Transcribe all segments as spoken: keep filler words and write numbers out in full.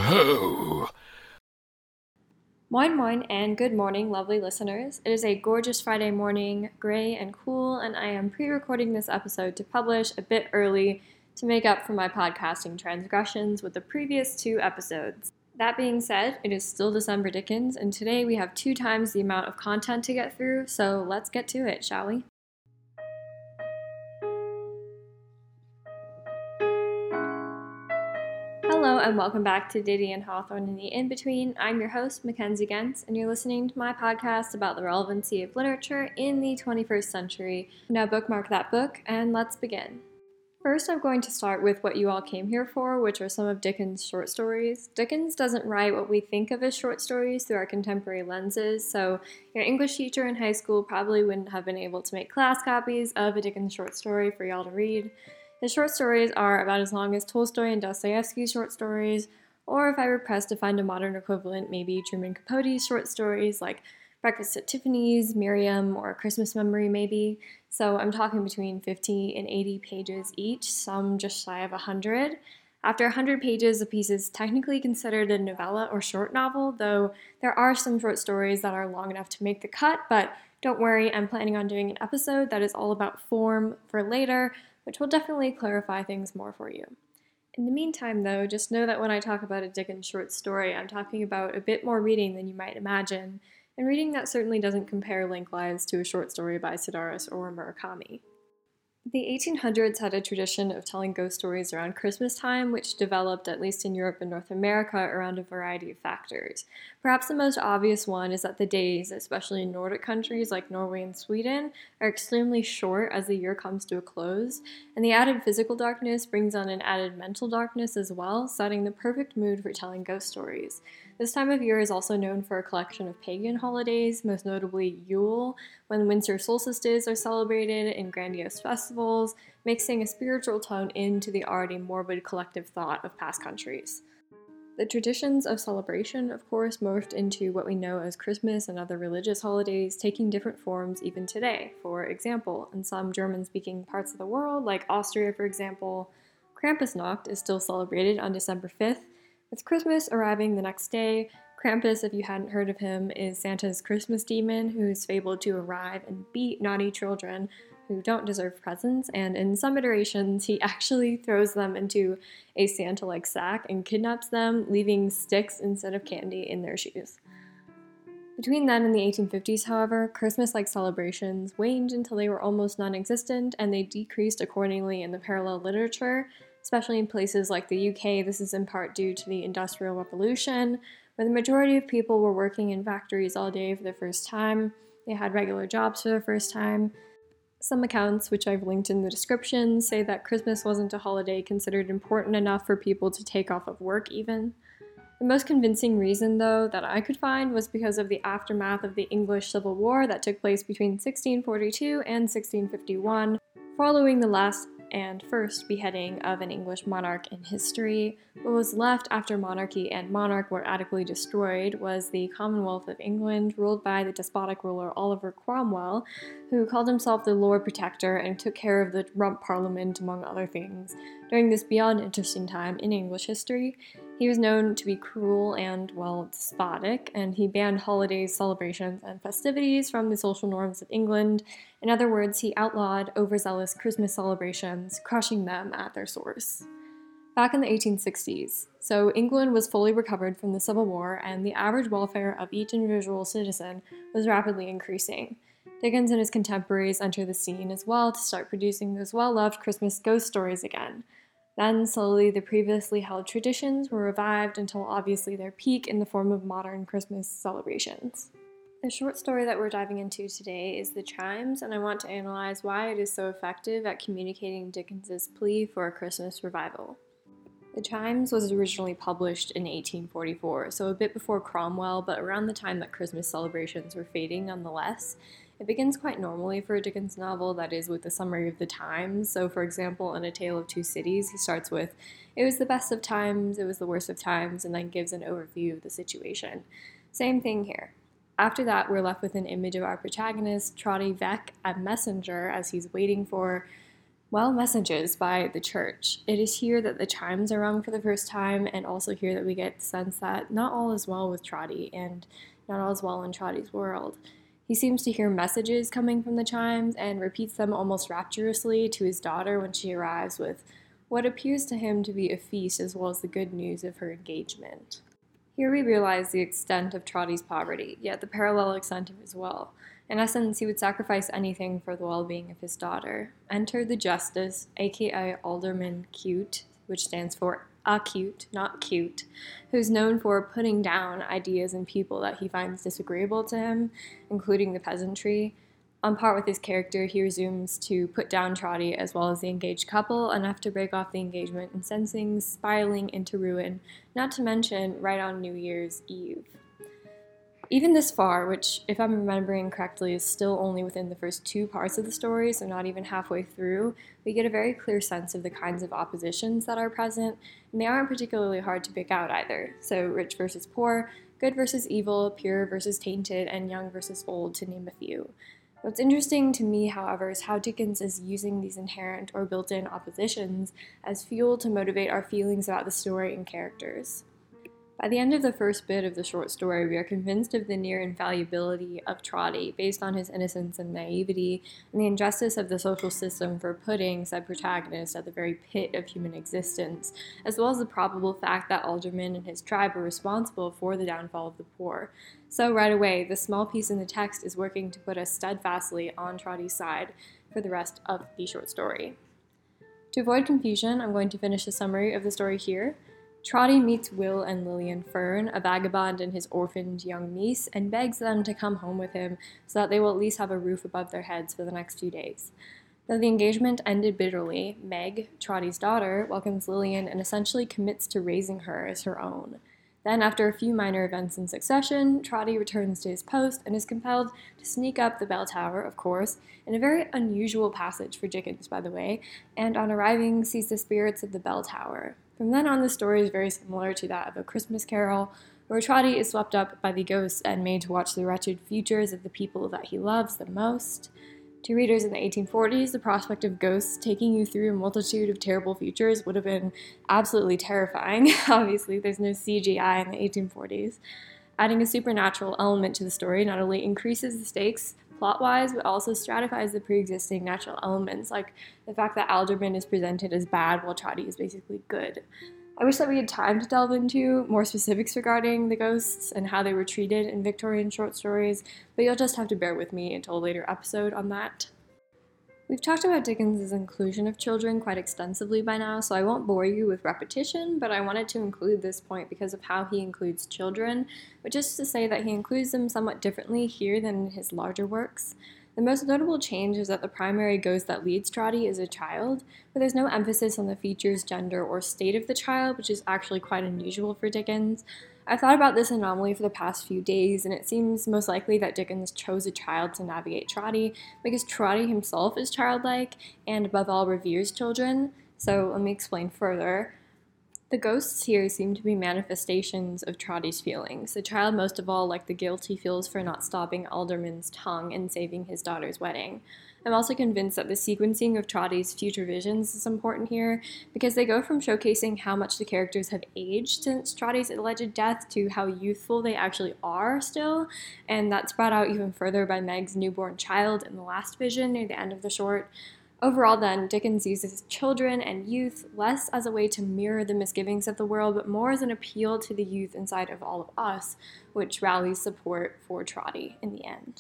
ho! Moin moin and good morning, lovely listeners. It is a gorgeous Friday morning, gray and cool, and I am pre-recording this episode to publish a bit early to make up for my podcasting transgressions with the previous two episodes. That being said, it is still December Dickens, and today we have two times the amount of content to get through, so let's get to it, shall we? Hello and welcome back to Diddy and Hawthorne in the In-Between. I'm your host, Mackenzie Gens, and you're listening to my podcast about the relevancy of literature in the twenty-first century. Now bookmark that book, and let's begin. First, I'm going to start with what you all came here for, which are some of Dickens' short stories. Dickens doesn't write what we think of as short stories through our contemporary lenses, so your English teacher in high school probably wouldn't have been able to make class copies of a Dickens short story for y'all to read. His short stories are about as long as Tolstoy and Dostoevsky's short stories, or if I were pressed to find a modern equivalent, maybe Truman Capote's short stories like Breakfast at Tiffany's, Miriam, or A Christmas Memory maybe. So I'm talking between fifty and eighty pages each, some just shy of one hundred. After one hundred pages, a piece is technically considered a novella or short novel, though there are some short stories that are long enough to make the cut, but don't worry, I'm planning on doing an episode that is all about form for later, which will definitely clarify things more for you. In the meantime, though, just know that when I talk about a Dickens short story, I'm talking about a bit more reading than you might imagine, and reading that certainly doesn't compare lengthwise to a short story by Siddhartha or Murakami. The eighteen hundreds had a tradition of telling ghost stories around Christmas time, which developed, at least in Europe and North America, around a variety of factors. Perhaps the most obvious one is that the days, especially in Nordic countries like Norway and Sweden, are extremely short as the year comes to a close, and the added physical darkness brings on an added mental darkness as well, setting the perfect mood for telling ghost stories. This time of year is also known for a collection of pagan holidays, most notably Yule, when winter solstices are celebrated in grandiose festivals, mixing a spiritual tone into the already morbid collective thought of past countries. The traditions of celebration, of course, morphed into what we know as Christmas and other religious holidays, taking different forms even today. For example, in some German-speaking parts of the world, like Austria for example, Krampusnacht is still celebrated on December fifth, with Christmas arriving the next day. Krampus, if you hadn't heard of him, is Santa's Christmas demon who is fabled to arrive and beat naughty children who don't deserve presents, and in some iterations, he actually throws them into a Santa-like sack and kidnaps them, leaving sticks instead of candy in their shoes. Between then and the eighteen fifties, however, Christmas-like celebrations waned until they were almost non-existent, and they decreased accordingly in the parallel literature, especially in places like the U K. This is in part due to the Industrial Revolution, where the majority of people were working in factories all day for the first time. They had regular jobs for the first time. Some accounts, which I've linked in the description, say that Christmas wasn't a holiday considered important enough for people to take off of work even. The most convincing reason, though, that I could find was because of the aftermath of the English Civil War that took place between sixteen forty-two and sixteen fifty-one, following the last and first beheading of an English monarch in history. What was left after monarchy and monarch were adequately destroyed was the Commonwealth of England, ruled by the despotic ruler Oliver Cromwell, who called himself the Lord Protector and took care of the Rump Parliament, among other things. During this beyond interesting time in English history, he was known to be cruel and, well, despotic, and he banned holidays, celebrations, and festivities from the social norms of England. In other words, he outlawed overzealous Christmas celebrations, crushing them at their source. Back in the eighteen sixties, so England was fully recovered from the Civil War, and the average welfare of each individual citizen was rapidly increasing. Dickens and his contemporaries enter the scene as well to start producing those well-loved Christmas ghost stories again. Then, slowly, the previously held traditions were revived until obviously their peak in the form of modern Christmas celebrations. The short story that we're diving into today is The Chimes, and I want to analyze why it is so effective at communicating Dickens's plea for a Christmas revival. The Chimes was originally published in eighteen forty-four, so a bit before Cromwell, but around the time that Christmas celebrations were fading nonetheless. It begins quite normally for a Dickens novel, that is, with a summary of the times. So, for example, in A Tale of Two Cities, he starts with, "It was the best of times, it was the worst of times," and then gives an overview of the situation. Same thing here. After that, we're left with an image of our protagonist, Trotty Veck, a messenger, as he's waiting for Well, messages by the church. It is here that the chimes are rung for the first time, and also here that we get the sense that not all is well with Trotty, and not all is well in Trotty's world. He seems to hear messages coming from the chimes and repeats them almost rapturously to his daughter when she arrives with what appears to him to be a feast as well as the good news of her engagement. Here we realize the extent of Trotty's poverty, yet the parallel extent of his will. In essence, he would sacrifice anything for the well-being of his daughter. Enter the Justice, aka Alderman Cute, which stands for acute, not cute, who's known for putting down ideas and people that he finds disagreeable to him, including the peasantry. On par with his character, he resumes to put down Trotty as well as the engaged couple, enough to break off the engagement and send things spiraling into ruin, not to mention right on New Year's Eve. Even this far, which, if I'm remembering correctly, is still only within the first two parts of the story, so not even halfway through, we get a very clear sense of the kinds of oppositions that are present, and they aren't particularly hard to pick out either. So rich versus poor, good versus evil, pure versus tainted, and young versus old, to name a few. What's interesting to me, however, is how Dickens is using these inherent or built-in oppositions as fuel to motivate our feelings about the story and characters. By the end of the first bit of the short story, we are convinced of the near infallibility of Trotty, based on his innocence and naivety, and the injustice of the social system for putting said protagonist at the very pit of human existence, as well as the probable fact that Alderman and his tribe are responsible for the downfall of the poor. So right away, the small piece in the text is working to put us steadfastly on Trotty's side for the rest of the short story. To avoid confusion, I'm going to finish the summary of the story here. Trotty meets Will and Lillian Fern, a vagabond and his orphaned young niece, and begs them to come home with him so that they will at least have a roof above their heads for the next few days. Though the engagement ended bitterly, Meg, Trotty's daughter, welcomes Lillian and essentially commits to raising her as her own. Then, after a few minor events in succession, Trotty returns to his post and is compelled to sneak up the bell tower, of course, in a very unusual passage for Dickens, by the way, and on arriving sees the spirits of the bell tower. From then on, the story is very similar to that of A Christmas Carol, where Trotty is swept up by the ghosts and made to watch the wretched futures of the people that he loves the most. To readers in the eighteen forties, the prospect of ghosts taking you through a multitude of terrible futures would have been absolutely terrifying. Obviously, there's no C G I in the eighteen forties. Adding a supernatural element to the story not only increases the stakes plot-wise, but also stratifies the pre-existing natural elements, like the fact that Alderman is presented as bad while Trotty is basically good. I wish that we had time to delve into more specifics regarding the ghosts and how they were treated in Victorian short stories, but you'll just have to bear with me until a later episode on that. We've talked about Dickens' inclusion of children quite extensively by now, so I won't bore you with repetition, but I wanted to include this point because of how he includes children, which is to say that he includes them somewhat differently here than in his larger works. The most notable change is that the primary ghost that leads Trotty is a child, but there's no emphasis on the features, gender, or state of the child, which is actually quite unusual for Dickens. I've thought about this anomaly for the past few days, and it seems most likely that Dickens chose a child to navigate Trotty, because Trotty himself is childlike, and above all reveres children. So let me explain further. The ghosts here seem to be manifestations of Trotty's feelings, the child most of all like the guilt he feels for not stopping Alderman's tongue and saving his daughter's wedding. I'm also convinced that the sequencing of Trotty's future visions is important here, because they go from showcasing how much the characters have aged since Trotty's alleged death to how youthful they actually are still, and that's brought out even further by Meg's newborn child in the last vision near the end of the short. Overall, then, Dickens uses children and youth less as a way to mirror the misgivings of the world, but more as an appeal to the youth inside of all of us, which rallies support for Trotty in the end.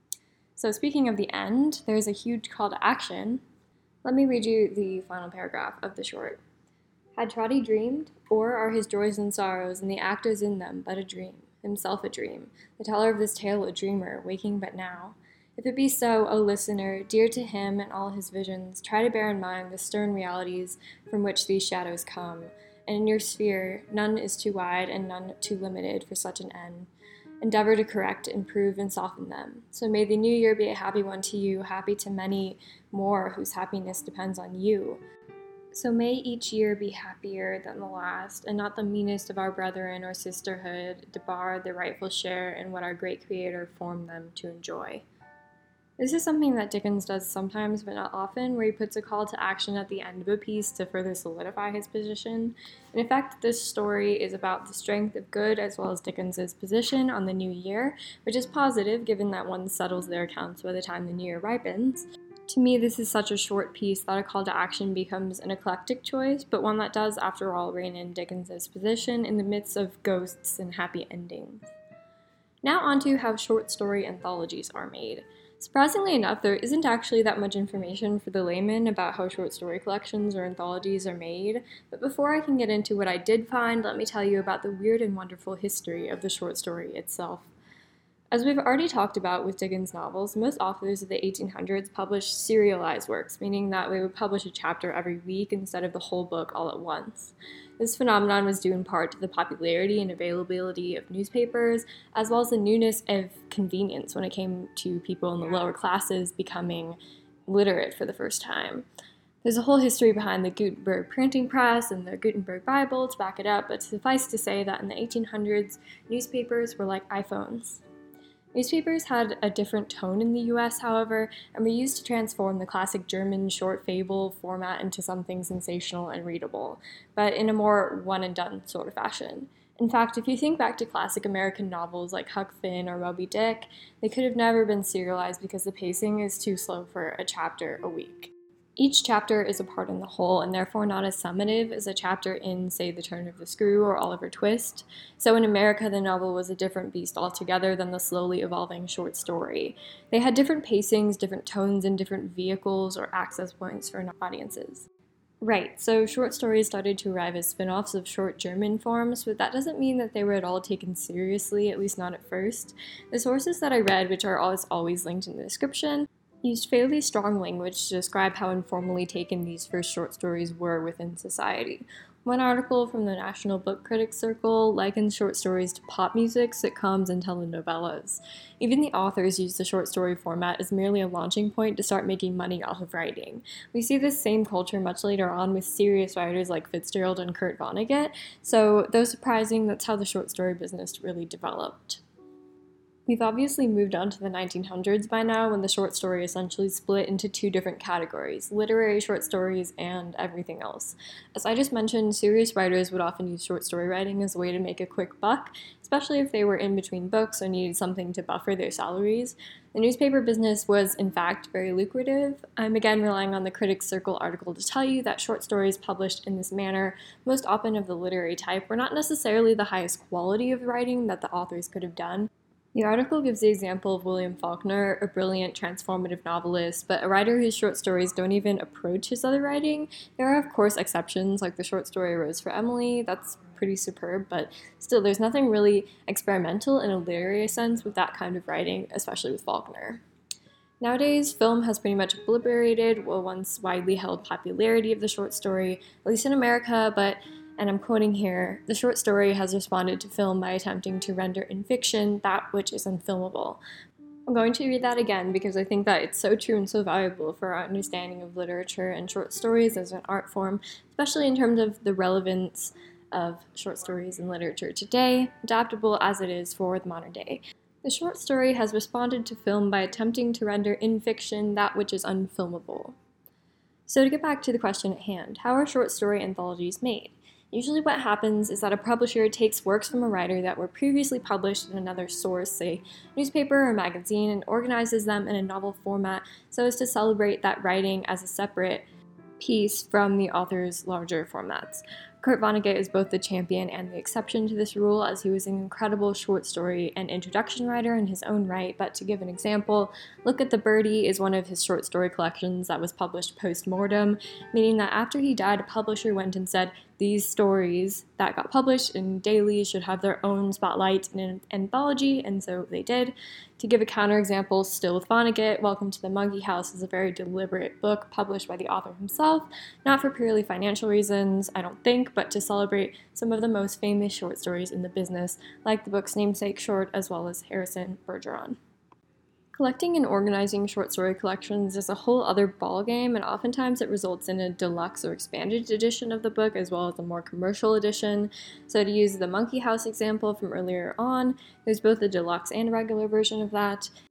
So speaking of the end, there's a huge call to action. Let me read you the final paragraph of the short. Had Trotty dreamed, or are his joys and sorrows and the actors in them but a dream, himself a dream, the teller of this tale a dreamer, waking but now? If it be so, O listener, dear to him and all his visions, try to bear in mind the stern realities from which these shadows come, and in your sphere, none is too wide and none too limited for such an end. Endeavor to correct, improve, and soften them. So may the new year be a happy one to you, happy to many more whose happiness depends on you. So may each year be happier than the last, and not the meanest of our brethren or sisterhood debar their rightful share in what our great Creator formed them to enjoy. This is something that Dickens does sometimes, but not often, where he puts a call to action at the end of a piece to further solidify his position. In effect, this story is about the strength of good as well as Dickens's position on the new year, which is positive given that one settles their accounts by the time the new year ripens. To me, this is such a short piece that a call to action becomes an eclectic choice, but one that does, after all, rein in Dickens's position in the midst of ghosts and happy endings. Now onto how short story anthologies are made. Surprisingly enough, there isn't actually that much information for the layman about how short story collections or anthologies are made, but before I can get into what I did find, let me tell you about the weird and wonderful history of the short story itself. As we've already talked about with Dickens' novels, most authors of the eighteen hundreds published serialized works, meaning that they would publish a chapter every week instead of the whole book all at once. This phenomenon was due in part to the popularity and availability of newspapers, as well as the newness of convenience when it came to people in the lower classes becoming literate for the first time. There's a whole history behind the Gutenberg printing press and the Gutenberg Bible to back it up, but suffice to say that in the eighteen hundreds, newspapers were like iPhones. Newspapers had a different tone in the U S, however, and were used to transform the classic German short fable format into something sensational and readable, but in a more one-and-done sort of fashion. In fact, if you think back to classic American novels like Huck Finn or Moby Dick, they could have never been serialized because the pacing is too slow for a chapter a week. Each chapter is a part in the whole, and therefore not as summative as a chapter in, say, The Turn of the Screw or Oliver Twist. So in America, the novel was a different beast altogether than the slowly evolving short story. They had different pacings, different tones, and different vehicles or access points for audiences. Right, so short stories started to arrive as spin-offs of short German forms, but that doesn't mean that they were at all taken seriously, at least not at first. The sources that I read, which are always, always linked in the description, used fairly strong language to describe how informally taken these first short stories were within society. One article from the National Book Critics Circle likens short stories to pop music, sitcoms, and telenovelas. Even the authors used the short story format as merely a launching point to start making money off of writing. We see this same culture much later on with serious writers like Fitzgerald and Kurt Vonnegut, so though surprising, that's how the short story business really developed. We've obviously moved on to the nineteen hundreds by now, when the short story essentially split into two different categories, literary short stories and everything else. As I just mentioned, serious writers would often use short story writing as a way to make a quick buck, especially if they were in between books or needed something to buffer their salaries. The newspaper business was, in fact, very lucrative. I'm again relying on the Critics Circle article to tell you that short stories published in this manner, most often of the literary type, were not necessarily the highest quality of writing that the authors could have done. The article gives the example of William Faulkner, a brilliant transformative novelist, but a writer whose short stories don't even approach his other writing. There are, of course, exceptions, like the short story Rose for Emily. That's pretty superb, but still, there's nothing really experimental in a literary sense with that kind of writing, especially with Faulkner. Nowadays, film has pretty much obliterated a once widely held popularity of the short story, at least in America, but, and I'm quoting here, the short story has responded to film by attempting to render in fiction that which is unfilmable. I'm going to read that again because I think that it's so true and so valuable for our understanding of literature and short stories as an art form, especially in terms of the relevance of short stories in literature today, adaptable as it is for the modern day. The short story has responded to film by attempting to render in fiction that which is unfilmable. So to get back to the question at hand, how are short story anthologies made? Usually what happens is that a publisher takes works from a writer that were previously published in another source, say newspaper or magazine, and organizes them in a novel format so as to celebrate that writing as a separate piece from the author's larger formats. Kurt Vonnegut is both the champion and the exception to this rule, as he was an incredible short story and introduction writer in his own right, but to give an example, Look at the Birdie is one of his short story collections that was published post-mortem, meaning that after he died, a publisher went and said, these stories that got published in dailies should have their own spotlight in an anthology, and so they did. To give a counterexample, still with Vonnegut, Welcome to the Monkey House is a very deliberate book published by the author himself, not for purely financial reasons, I don't think, but to celebrate some of the most famous short stories in the business, like the book's namesake short as well as Harrison Bergeron. Collecting and organizing short story collections is a whole other ballgame, and oftentimes it results in a deluxe or expanded edition of the book as well as a more commercial edition. So to use the Monkey House example from earlier on, there's both a deluxe and regular version of that.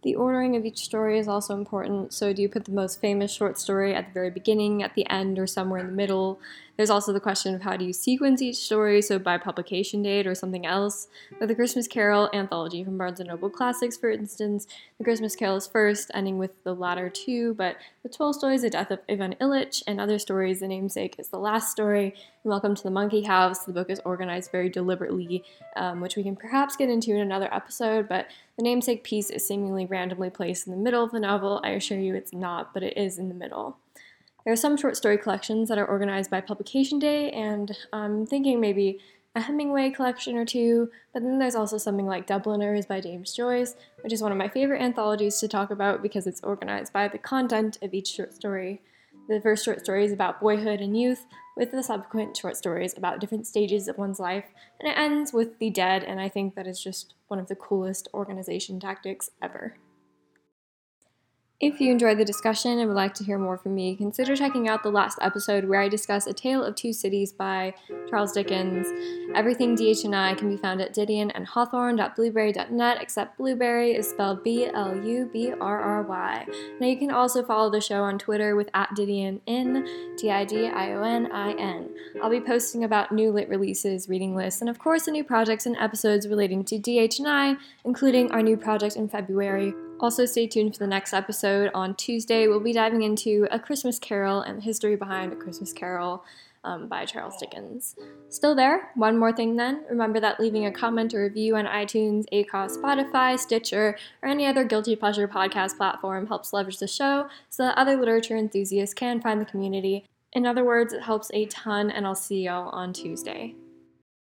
The ordering of each story is also important, so do you put the most famous short story at the very beginning, at the end, or somewhere in the middle? There's also the question of how do you sequence each story, so by publication date or something else. With the Christmas Carol anthology from Barnes and Noble Classics, for instance, the Christmas Carol is first, ending with the latter two, but with Tolstoy's The Death of Ivan Ilyich and other stories, The Namesake is the last story. And Welcome to the Monkey House, the book is organized very deliberately, um, which we can perhaps get into in another episode, but the namesake piece is seemingly randomly placed in the middle of the novel. I assure you it's not, but it is in the middle. There are some short story collections that are organized by publication day, and I'm thinking maybe a Hemingway collection or two, but then there's also something like Dubliners by James Joyce, which is one of my favorite anthologies to talk about because it's organized by the content of each short story. The first short story is about boyhood and youth, with the subsequent short stories about different stages of one's life, and it ends with the dead, and I think that is just one of the coolest organization tactics ever. If you enjoyed the discussion and would like to hear more from me, consider checking out the last episode where I discuss A Tale of Two Cities by Charles Dickens. Everything D H and I can be found at didion and hawthorne dot blueberry dot net, except blueberry is spelled B L U B R R Y. Now you can also follow the show on Twitter with at didionin, D I D I O N I N. I'll be posting about new lit releases, reading lists, and of course the new projects and episodes relating to D H and I, including our new project in February. Also, stay tuned for the next episode. On Tuesday, we'll be diving into A Christmas Carol and the history behind A Christmas Carol um, by Charles Dickens. Still there? One more thing then. Remember that leaving a comment or review on iTunes, Acast, Spotify, Stitcher, or any other guilty pleasure podcast platform helps leverage the show so that other literature enthusiasts can find the community. In other words, it helps a ton, and I'll see y'all on Tuesday.